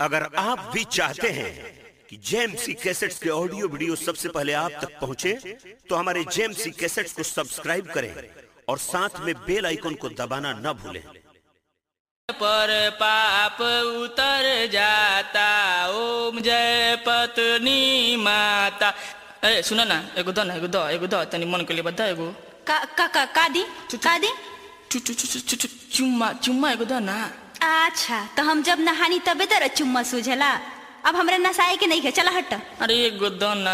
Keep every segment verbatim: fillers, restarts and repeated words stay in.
अगर आप भी चाहते हैं कि जेएमसी कैसेट्स के ऑडियो वीडियो सबसे पहले आप तक पहुंचे, तो हमारे जेएमसी कैसेट्स को सब्सक्राइब करें और साथ में बेल आइकन को दबाना न भूलें। पर पाप उतर जाता, ओम जय पत्नी माता। ए सुन ना, एगो द ना, एगो द एगो द तनी मन के लिए बता एगो का का का का दी का दी चु चु चु चु चु चुम्मा चुम्मा एगो द ना। अच्छा तो हम जब नहानी तबे तर चुम्मा सूझला, अब हमरा नसाए के नहीं है, चला हट। अरे एगो द ना।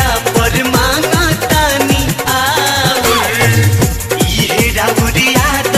पर मांगा तानी आऊर, ये राउरिया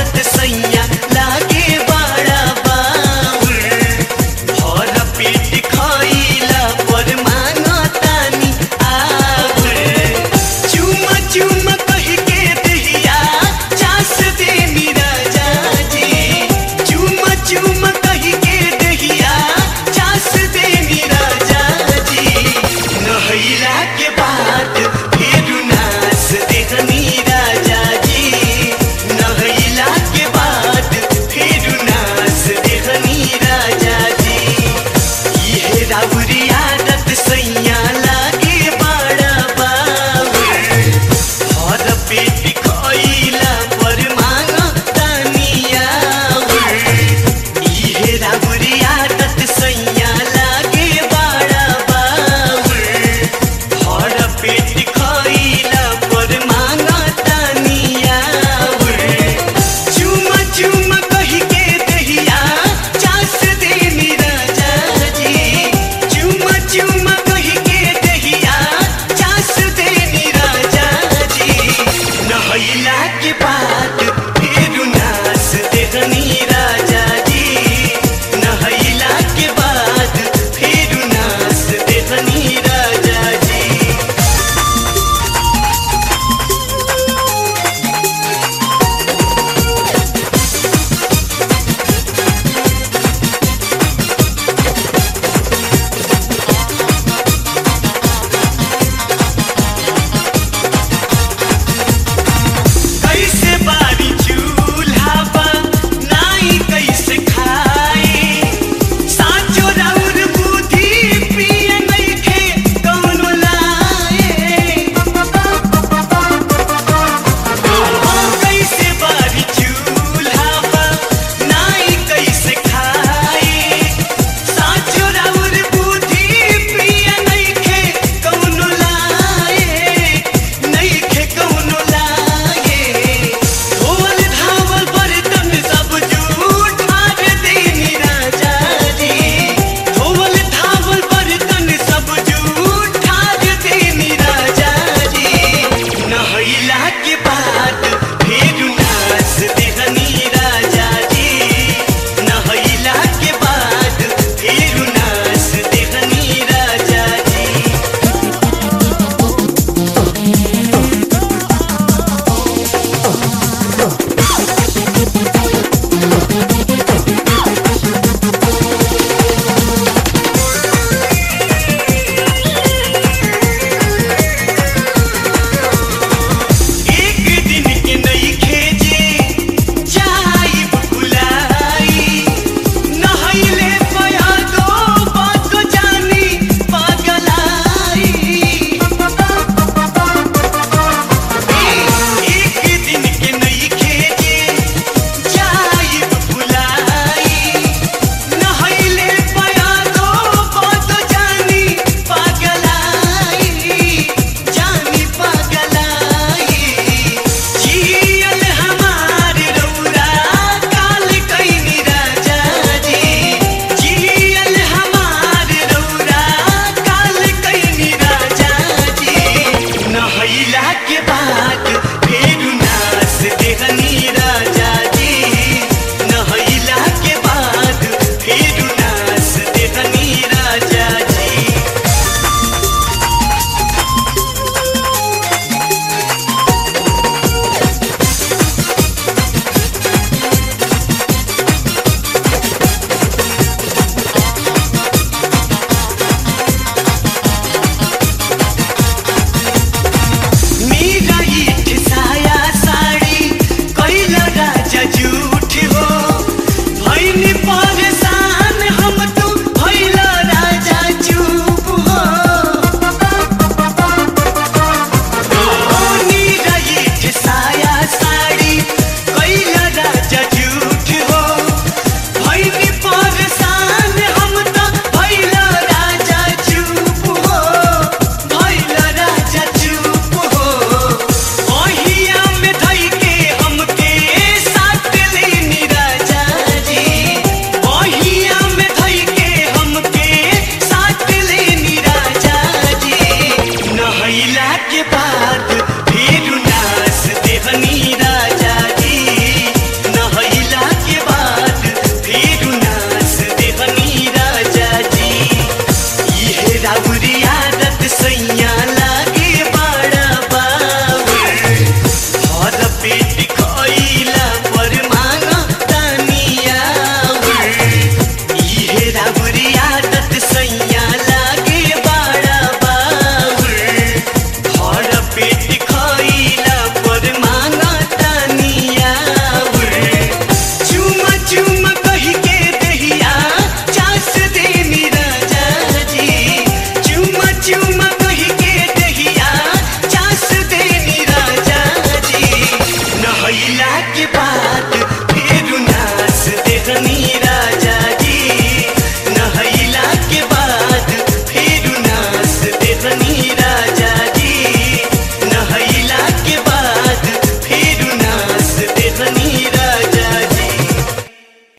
बुरी आदत सैया